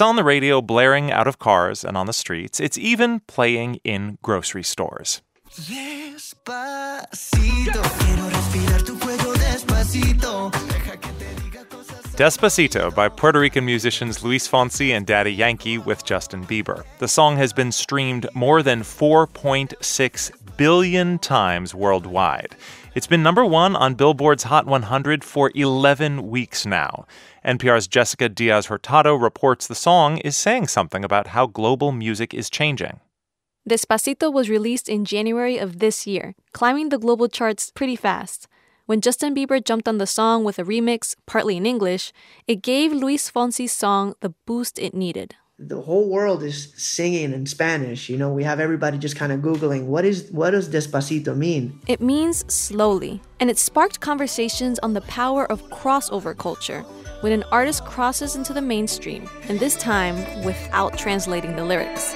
on the radio, blaring out of cars and on the streets. It's even playing in grocery stores. Despacito by Puerto Rican musicians Luis Fonsi and Daddy Yankee with Justin Bieber. The song has been streamed more than 4.6 billion times worldwide. It's been number one on Billboard's Hot 100 for 11 weeks now. NPR's Jessica Diaz-Hurtado reports the song is saying something about how global music is changing. Despacito was released in January of this year, climbing the global charts pretty fast. When Justin Bieber jumped on the song with a remix, partly in English, it gave Luis Fonsi's song the boost it needed. The whole world is singing in Spanish. You know, we have everybody just kind of Googling, what does Despacito mean? It means slowly, and it sparked conversations on the power of crossover culture, when an artist crosses into the mainstream, and this time without translating the lyrics.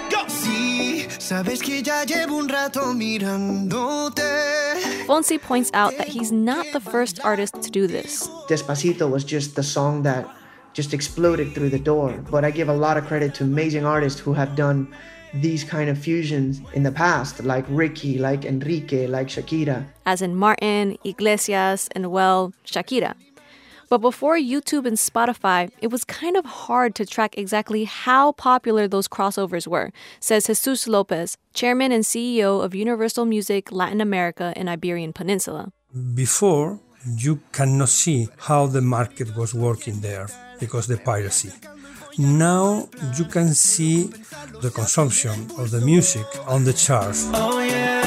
Fonsi points out that he's not the first artist to do this. Despacito was just the song that just exploded through the door. But I give a lot of credit to amazing artists who have done these kind of fusions in the past, like Ricky, like Enrique, like Shakira. As in Martin, Iglesias, and, well, Shakira. But before YouTube and Spotify, it was kind of hard to track exactly how popular those crossovers were, says Jesus Lopez, chairman and CEO of Universal Music Latin America and Iberian Peninsula. Before, you cannot see how the market was working there because of the piracy. Now you can see the consumption of the music on the charts. Oh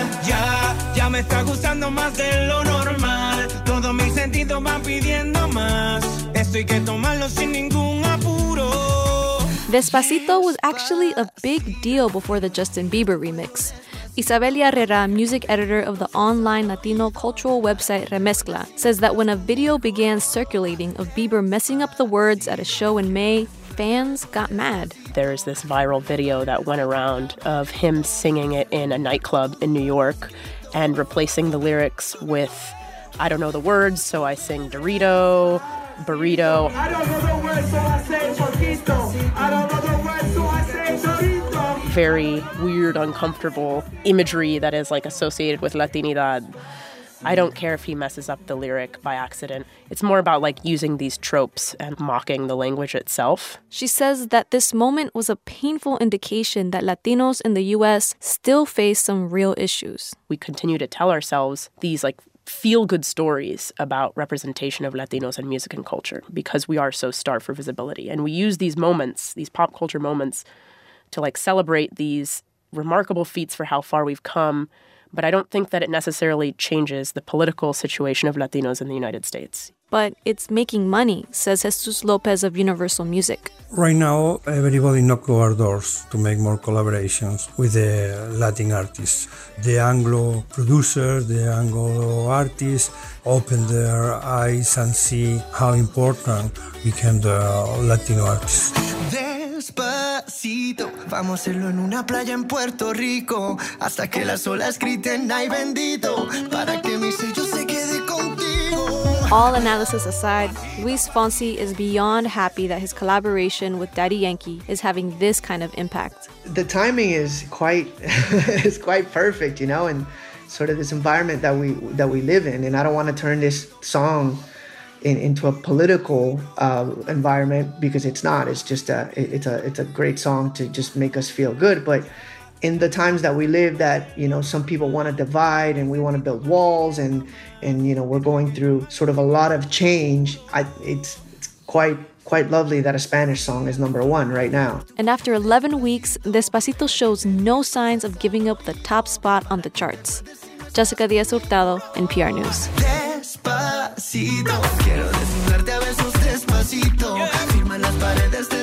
yeah, ya me está gustando más de lo normal. Todos mis sentidos van pidiendo más. Esto hay que tomarlo sin ningún apuro. Despacito was actually a big deal before the Justin Bieber remix. Isabelia Herrera, music editor of the online Latino cultural website Remezcla, says that when a video began circulating of Bieber messing up the words at a show in May, fans got mad. There's this viral video that went around of him singing it in a nightclub in New York and replacing the lyrics with, I don't know the words, so I sing Dorito, burrito. I don't know the words, so I say Choquito. I don't know the words, so I say Dorito. Very weird, uncomfortable imagery that is like associated with Latinidad. I don't care if he messes up the lyric by accident. It's more about like using these tropes and mocking the language itself. She says that this moment was a painful indication that Latinos in the U.S. still face some real issues. We continue to tell ourselves these like feel-good stories about representation of Latinos in music and culture because we are so starved for visibility. And we use these moments, these pop culture moments, to like celebrate these remarkable feats for how far we've come. But I don't think that it necessarily changes the political situation of Latinos in the United States. But it's making money, says Jesus Lopez of Universal Music. Right now, everybody knocks our doors to make more collaborations with the Latin artists. The Anglo producers, the Anglo artists open their eyes and see how important became the Latino artists. Despacito, vamos a hacerlo en una playa en Puerto Rico, hasta que las olas griten ay bendito, para que mi sello se quede contigo. All analysis aside, Luis Fonsi is beyond happy that his collaboration with Daddy Yankee is having this kind of impact. The timing is quite perfect, you know, and sort of this environment that we live in. And I don't want to turn this song into a political environment because it's not. It's just it's a great song to just make us feel good. But in the times that we live, that, you know, some people want to divide and we want to build walls and you know, we're going through sort of a lot of change. It's quite lovely that a Spanish song is number one right now. And after 11 weeks, Despacito shows no signs of giving up the top spot on the charts. Jessica Diaz-Hurtado, NPR News. Despacito, quiero desnudarte a besos despacito, firma las paredes de